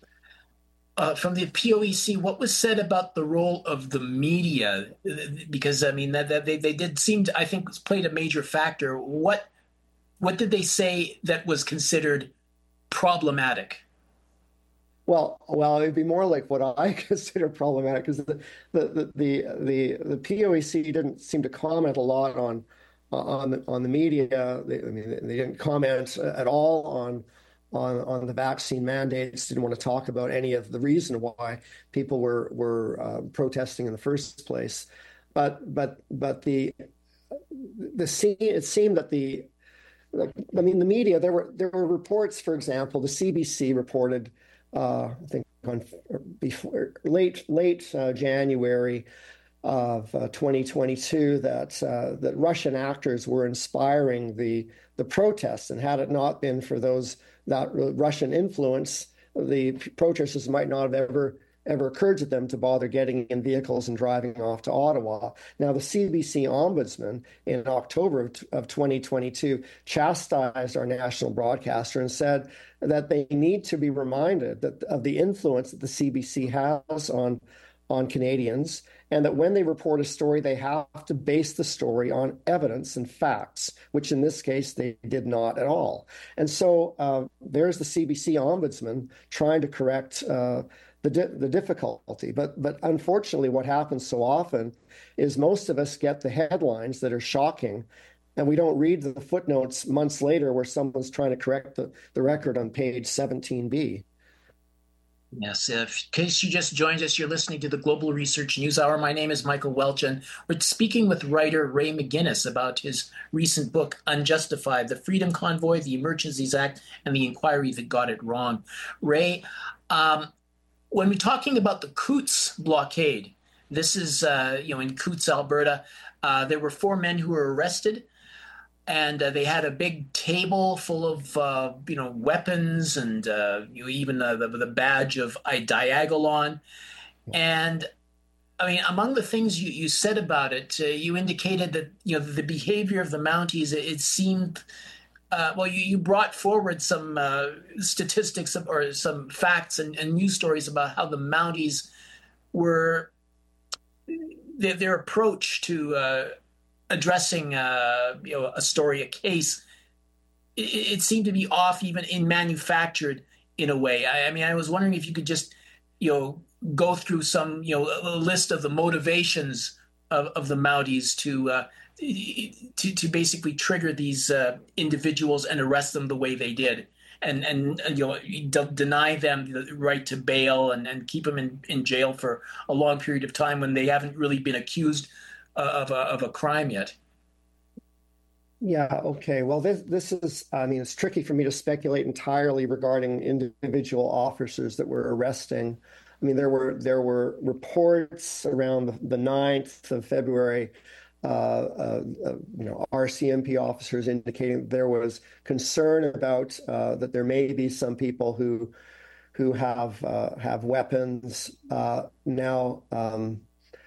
Uh, from the P O E C, what was said about the role of the media? Because, I mean, that, that they, they did seem to, I think, played a major factor. What what did they say that was considered problematic? Well, well, it'd be more like what I consider problematic, because the the, the the the P O E C didn't seem to comment a lot on on the, on the media. They, I mean, they didn't comment at all on. On, on the vaccine mandates, didn't want to talk about any of the reason why people were were uh, protesting in the first place, but but but the the scene, it seemed that the I mean the media, there were there were reports, for example, the C B C reported uh, I think on before late late uh, January of uh, twenty twenty-two that uh, that Russian actors were inspiring the the protests, and had it not been for those that Russian influence, the protesters might not have ever ever occurred to them to bother getting in vehicles and driving off to Ottawa. Now, the C B C ombudsman in October of, of twenty twenty-two chastised our national broadcaster and said that they need to be reminded that of the influence that the C B C has on on Canadians, and that when they report a story, they have to base the story on evidence and facts, which in this case, they did not at all. And so uh, there's the C B C ombudsman trying to correct uh, the, di- the difficulty. But, but unfortunately, what happens so often is most of us get the headlines that are shocking, and we don't read the footnotes months later where someone's trying to correct the, the record on page seventeen B. Yes, if, in case you just joined us, you're listening to the Global Research News Hour. My name is Michael Welch, and we're speaking with writer Ray McGinnis about his recent book, Unjustified, The Freedom Convoy, the Emergencies Act, and the Inquiry That Got It Wrong. Ray, um, when we're talking about the Coutts blockade, this is, uh, you know, in Coutts, Alberta, uh, there were four men who were arrested. And uh, they had a big table full of, uh, you know, weapons and uh, you know, even uh, the, the badge of Diagolon. And, I mean, among the things you, you said about it, uh, you indicated that, you know, the behavior of the Mounties, it, it seemed, uh, well, you, you brought forward some uh, statistics or some facts and, and news stories about how the Mounties were, their, their approach to uh, addressing uh, you know, a story, a case, it, it seemed to be off, even in manufactured in a way. I, I mean, I was wondering if you could just, you know, go through some, you know, a list of the motivations of, of the Mounties to, uh, to to basically trigger these uh, individuals and arrest them the way they did, and and you know, de- deny them the right to bail and, and keep them in, in jail for a long period of time when they haven't really been accused of a, of a crime yet. Yeah, okay. Well, this this is, I mean, it's tricky for me to speculate entirely regarding individual officers that were arresting. I mean, there were there were reports around the, the ninth of February, uh, uh, uh, you know, R C M P officers indicating there was concern about uh, that there may be some people who who have uh, have weapons uh, now. Um,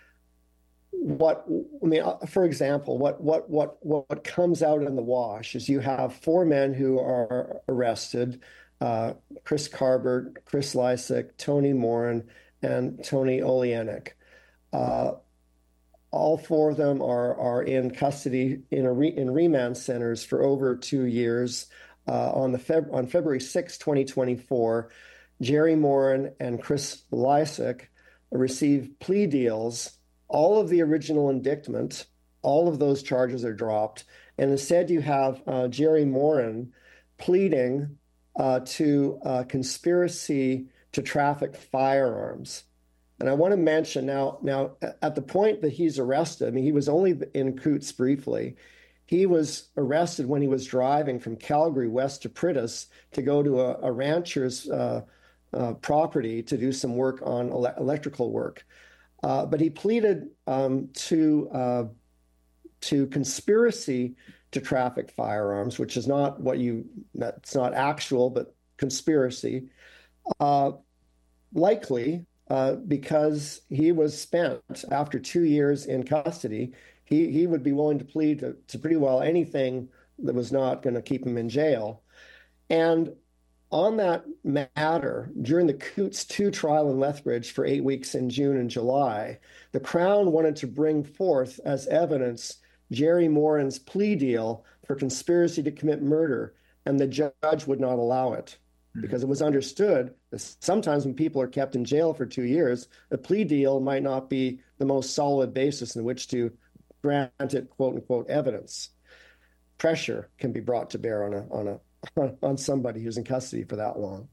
what I mean, for example, what what what what comes out in the wash is you have four men who are arrested: uh, Chris Carbert, Chris Lysak, Tony Morin, and Tony Olenek. Uh, all four of them are are in custody in a re, in remand centers for over two years. Uh, on the Feb, on February sixth, twenty twenty-four, Jerry Morin and Chris Lysak received plea deals. All of the original indictment, all of those charges are dropped, and instead you have uh, Jerry Morin pleading uh, to uh, conspiracy to traffic firearms. And I want to mention now, now at the point that he's arrested, I mean, he was only in Coutts briefly. He was arrested when he was driving from Calgary west to Pritis to go to a, a rancher's uh, uh, property to do some work on ele- electrical work. Uh, but he pleaded um, to uh, to conspiracy to traffic firearms, which is not what you, that's not actual, but conspiracy, uh, likely uh, because he was spent after two years in custody. He, he would be willing to plead to, to pretty well anything that was not going to keep him in jail. And on that matter, during the Coutts two trial in Lethbridge for eight weeks in June and July, the Crown wanted to bring forth as evidence Jerry Morin's plea deal for conspiracy to commit murder, and the judge would not allow it because it was understood that sometimes when people are kept in jail for two years, a plea deal might not be the most solid basis in which to grant it, quote unquote, evidence. Pressure can be brought to bear on a on a on somebody who's in custody for that long.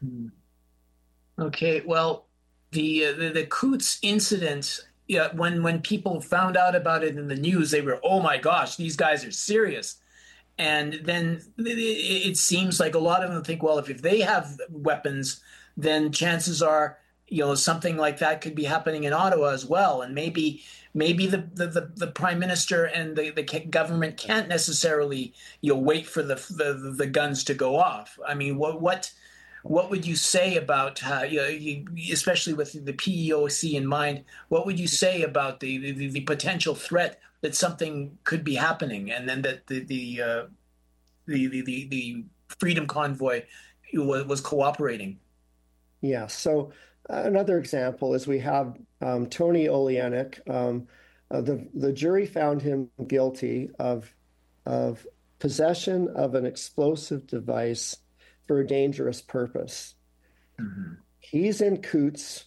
Okay, well, the uh, the, the Coutts incident, yeah, when when people found out about it in the news, they were, oh my gosh, these guys are serious. And then it, it seems like a lot of them think, well, if, if they have weapons, then chances are, you know, something like that could be happening in Ottawa as well. And maybe maybe the, the, the, the prime minister and the, the government can't necessarily, you know, wait for the, the the guns to go off. I mean, what what what would you say about, uh, you know, you, especially with the P E O C in mind, what would you say about the, the, the potential threat that something could be happening, and then that the the uh, the, the, the the Freedom Convoy was, was cooperating? Yeah, so another example is we have um, Tony Olenek. Um, uh, the the jury found him guilty of of possession of an explosive device for a dangerous purpose. Mm-hmm. He's in Coutts.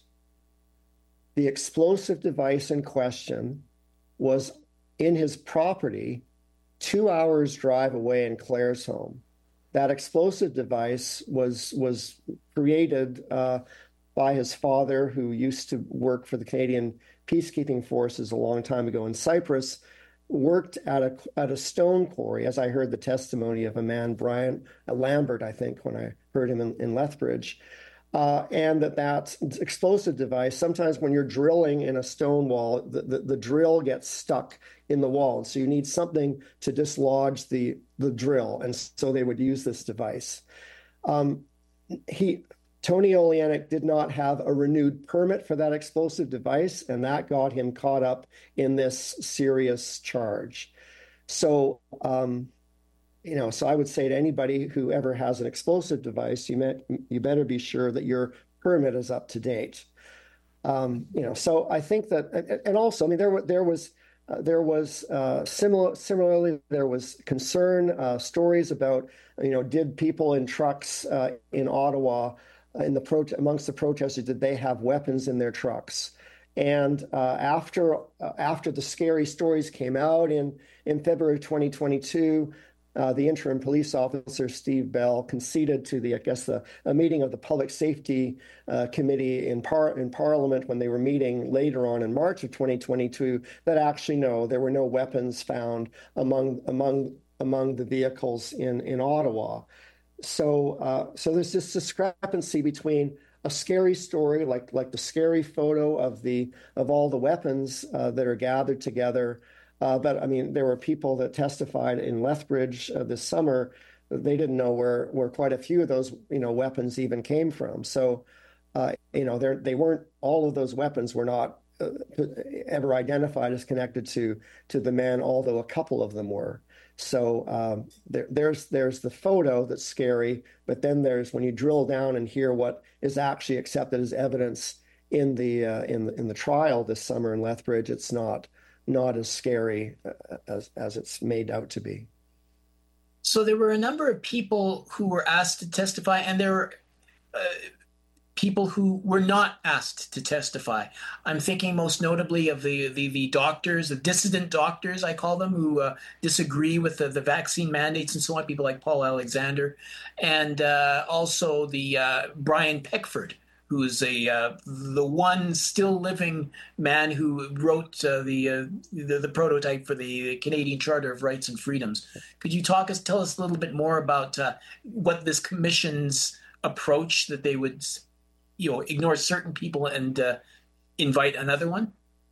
The explosive device in question was in his property, two hours drive away in Claresholm. That explosive device was was created uh, by his father, who used to work for the Canadian peacekeeping forces a long time ago in Cyprus, worked at a at a stone quarry, as I heard the testimony of a man, Brian Lambert, I think, when I heard him in, in Lethbridge. Uh, and that that explosive device, sometimes when you're drilling in a stone wall, the, the, the drill gets stuck in the wall. And so you need something to dislodge the, the drill. And so they would use this device. Um, he, Tony Olenek did not have a renewed permit for that explosive device, and that got him caught up in this serious charge. So, um, You know, so I would say to anybody who ever has an explosive device, you met, you better be sure that your permit is up to date. Um, you know, so I think that, and also, I mean, there there was uh, there was uh, similar similarly there was concern, uh, stories about, you know, did people in trucks uh, in Ottawa in the pro- amongst the protesters, did they have weapons in their trucks? And uh, after uh, after the scary stories came out in in February twenty twenty-two. Uh, the interim police officer, Steve Bell, conceded to the, I guess, the, a meeting of the Public Safety uh, Committee in, par- in Parliament when they were meeting later on in March of twenty twenty-two that actually, no, there were no weapons found among among among the vehicles in, in Ottawa. So uh, so there's this discrepancy between a scary story, like like the scary photo of the of all the weapons uh, that are gathered together. Uh, but I mean, there were people that testified in Lethbridge uh, this summer they didn't know where where quite a few of those, you know, weapons even came from. So, uh, you know, they they weren't all of those weapons were not uh, ever identified as connected to to the men, although a couple of them were. So um, there, there's there's the photo that's scary, but then there's when you drill down and hear what is actually accepted as evidence in the uh, in the, in the trial this summer in Lethbridge. It's not not as scary as as it's made out to be. So there were a number of people who were asked to testify, and there were uh, people who were not asked to testify. I'm thinking most notably of the the, the doctors, the dissident doctors, I call them, who uh, disagree with the, the vaccine mandates and so on, people like Paul Alexander, and uh, also the uh, Brian Peckford, who's a uh, the one still living man who wrote uh, the, uh, the the prototype for the Canadian Charter of Rights and Freedoms. Could you talk us, tell us a little bit more about uh, what this commission's approach, that they would, you know, ignore certain people and uh, invite another one?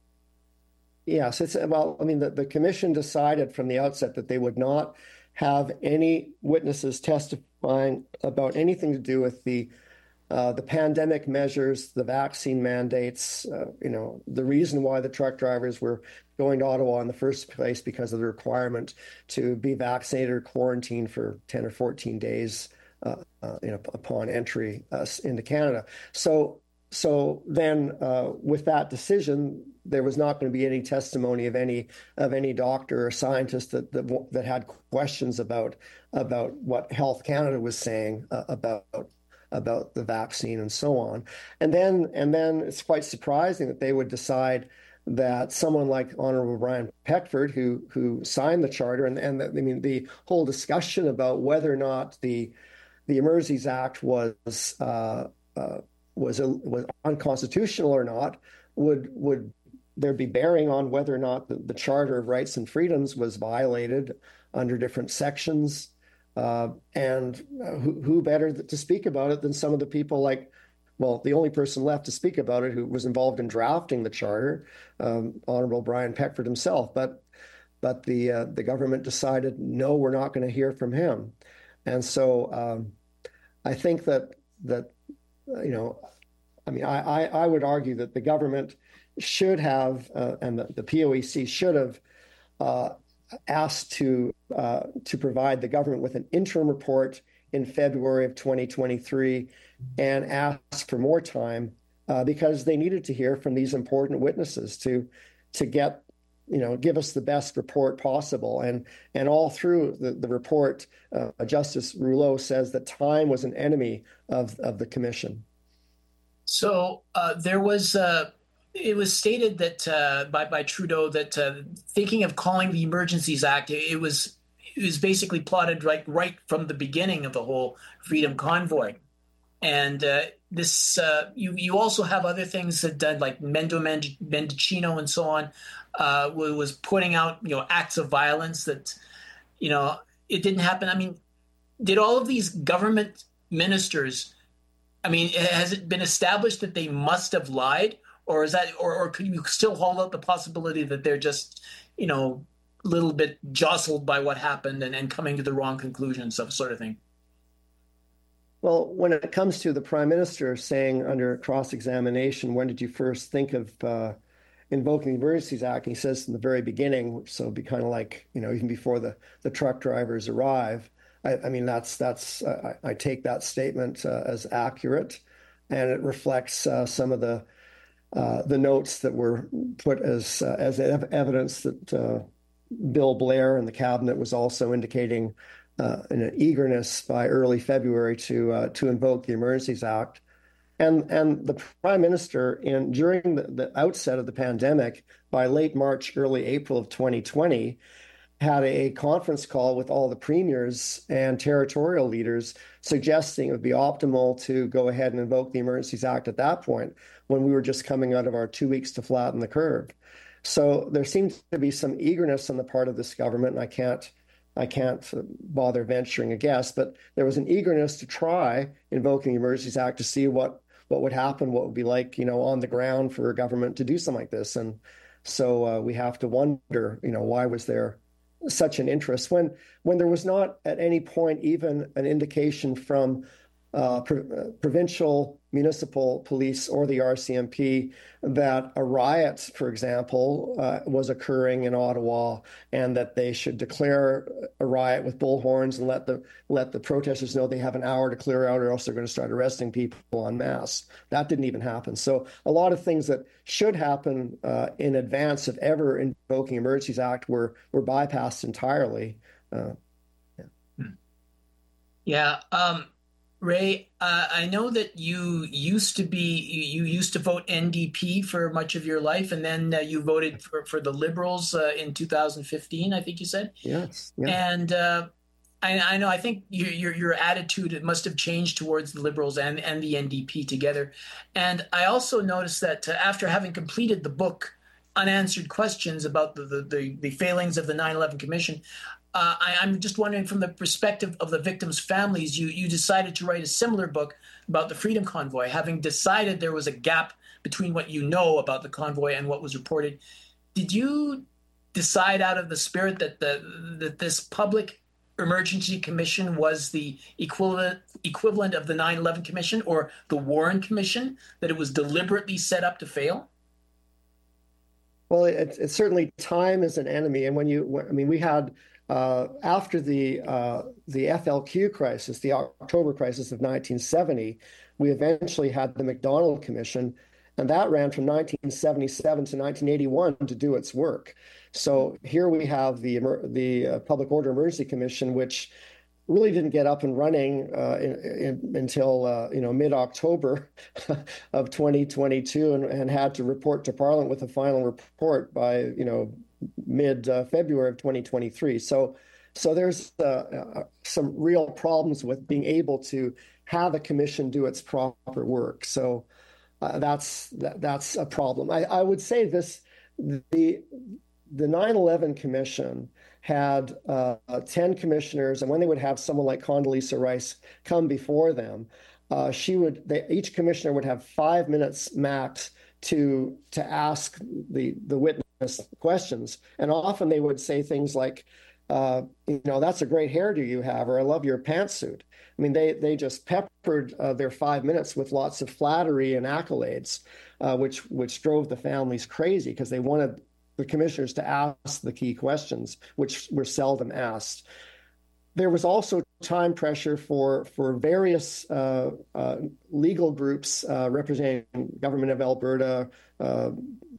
Yes, it's well. I mean, the, the commission decided from the outset that they would not have any witnesses testifying about anything to do with the Uh, the pandemic measures, the vaccine mandates, uh, you know, the reason why the truck drivers were going to Ottawa in the first place because of the requirement to be vaccinated or quarantined for ten or fourteen days, uh, uh, you know, upon entry uh, into Canada. So, so then uh, with that decision, there was not going to be any testimony of any of any doctor or scientist that that, that had questions about about what Health Canada was saying uh, about. about the vaccine and so on. And then and then it's quite surprising that they would decide that someone like Honorable Brian Peckford, who who signed the charter, and, and the, I mean, the whole discussion about whether or not the the Emergencies Act was uh, uh, was a, was unconstitutional or not, would would there be bearing on whether or not the, the Charter of Rights and Freedoms was violated under different sections. Uh, and who, who better to speak about it than some of the people like, well, the only person left to speak about it who was involved in drafting the charter, um, Honorable Brian Peckford himself. But but the uh, the government decided, no, we're not going to hear from him. And so um, I think that, that you know, I mean, I, I, I would argue that the government should have, uh, and the, the P O E C should have, uh, asked to uh, to provide the government with an interim report in February of twenty twenty-three and ask for more time uh, because they needed to hear from these important witnesses to to get, you know, give us the best report possible. And and all through the, the report, uh, Justice Rouleau says that time was an enemy of, of the commission. So uh, there was... Uh... It was stated that uh, by by Trudeau that uh, thinking of calling the Emergencies Act, it, it was it was basically plotted right right from the beginning of the whole Freedom Convoy, and uh, this uh, you you also have other things that done, like Mendo Mendicino and so on, uh, was putting out, you know, acts of violence that, you know, it didn't happen. I mean, did all of these government ministers? I mean, has it been established that they must have lied? Or is that, or, or could you still hold out the possibility that they're just, you know, a little bit jostled by what happened and, and coming to the wrong conclusions, of sort of thing? Well, when it comes to the Prime Minister saying under cross-examination, when did you first think of uh, invoking the Emergencies Act? And he says from the very beginning, so it'd be kind of like, you know, even before the, the truck drivers arrive. I, I mean, that's, that's uh, I, I take that statement uh, as accurate, and it reflects uh, some of the Uh, the notes that were put as uh, as ev- evidence that uh, Bill Blair and the cabinet was also indicating uh, an eagerness by early February to uh, to invoke the Emergencies Act, and and the Prime Minister in during the, the outset of the pandemic, by late March, early April of twenty twenty, had a conference call with all the premiers and territorial leaders suggesting it would be optimal to go ahead and invoke the Emergencies Act at that point, when we were just coming out of our two weeks to flatten the curve. So there seems to be some eagerness on the part of this government, and I can't I can't bother venturing a guess, but there was an eagerness to try invoking the Emergencies Act to see what, what would happen, what would be like, you know, on the ground for a government to do something like this. And so uh, we have to wonder, you know, why was there such an interest when when there was not at any point even an indication from uh, pro- provincial municipal police or the R C M P that a riot, for example, uh, was occurring in Ottawa, and that they should declare a riot with bullhorns and let the let the protesters know they have an hour to clear out, or else they're going to start arresting people en masse. That didn't even happen. So a lot of things that should happen uh, in advance of ever invoking Emergencies Act were were bypassed entirely. Uh, yeah. Yeah. Um... Ray, uh, I know that you used to be, you, you used to vote N D P for much of your life, and then uh, you voted for, for the Liberals uh, in two thousand fifteen, I think you said. Yes. Yeah. And uh, I, I know, I think your, your your attitude, it must have changed towards the Liberals and, and the N D P together. And I also noticed that uh, after having completed the book, Unanswered Questions about the, the, the, the failings of the nine eleven Commission, Uh, I, I'm just wondering, from the perspective of the victims' families, you you decided to write a similar book about the Freedom Convoy, having decided there was a gap between what you know about the convoy and what was reported. Did you decide out of the spirit that the that this public emergency commission was the equivalent equivalent of the nine eleven Commission or the Warren Commission, that it was deliberately set up to fail? Well, it, it certainly time is an enemy, and when you, I mean, we had. Uh, after the uh, the F L Q crisis, the October crisis of nineteen seventy, we eventually had the Macdonald Commission, and that ran from nineteen seventy-seven to nineteen eighty-one to do its work. So here we have the the uh, Public Order Emergency Commission, which really didn't get up and running uh, in, in, until uh, you know mid-October of twenty twenty-two, and, and had to report to Parliament with a final report by you know. mid-February uh, of twenty twenty-three. So so there's uh, uh, some real problems with being able to have a commission do its proper work. So uh, that's that, that's a problem. I, I would say this, the the nine eleven Commission had uh, ten commissioners, and when they would have someone like Condoleezza Rice come before them, uh, she would they, each commissioner would have five minutes max to to ask the the witness questions, and often they would say things like, uh, you know, that's a great hairdo you have, or I love your pantsuit. I mean, they they just peppered uh, their five minutes with lots of flattery and accolades, uh, which which drove the families crazy, because they wanted the commissioners to ask the key questions, which were seldom asked. There was also time pressure for for various uh, uh, legal groups uh, representing Government of Alberta, uh,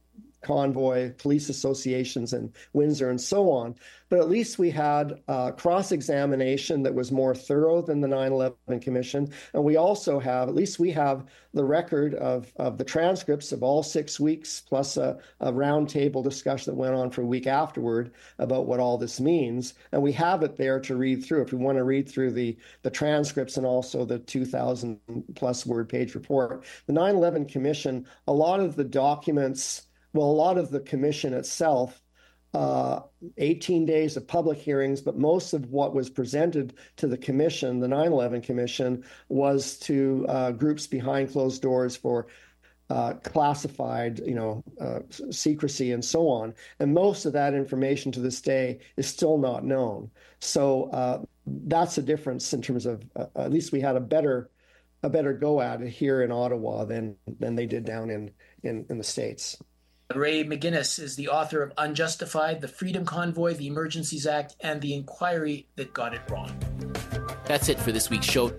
Convoy, police associations, and Windsor, and so on. But at least we had uh, cross-examination that was more thorough than the nine eleven Commission. And we also have, at least we have the record of, of the transcripts of all six weeks, plus a, a roundtable discussion that went on for a week afterward about what all this means. And we have it there to read through if we want to read through the, the transcripts and also the two thousand plus word page report. The nine eleven Commission, a lot of the documents, well, a lot of the commission itself, uh, eighteen days of public hearings, but most of what was presented to the commission, the nine eleven Commission, was to uh, groups behind closed doors for uh, classified, you know, uh, secrecy and so on. And most of that information to this day is still not known. So uh, that's a difference in terms of, uh, at least we had a better a better go at it here in Ottawa than than they did down in, in, in the States. Ray McGuinness is the author of Unjustified, The Freedom Convoy, The Emergencies Act, and The Inquiry That Got It Wrong. That's it for this week's show.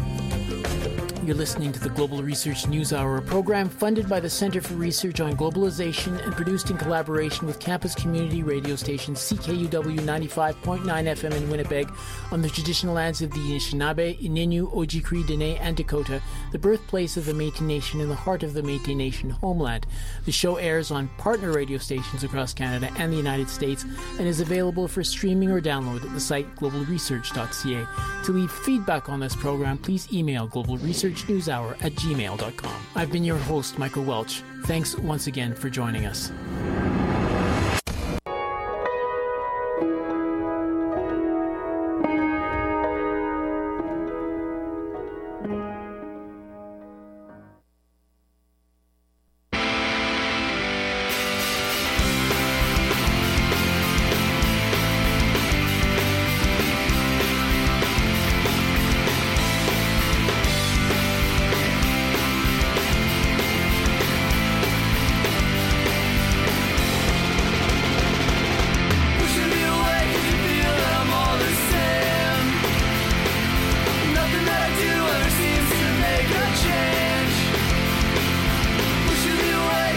You're listening to the Global Research News Hour, a program funded by the Center for Research on Globalization and produced in collaboration with campus community radio station C K U W ninety-five point nine F M in Winnipeg on the traditional lands of the Anishinaabe, Ininu, Ojibwe, Dene, and Dakota, the birthplace of the Métis Nation and the heart of the Métis Nation homeland. The show airs on partner radio stations across Canada and the United States and is available for streaming or download at the site global research dot c a. To leave feedback on this program, please email global research news hour at gmail dot com. I've been your host, Michael Welch. Thanks once again for joining us.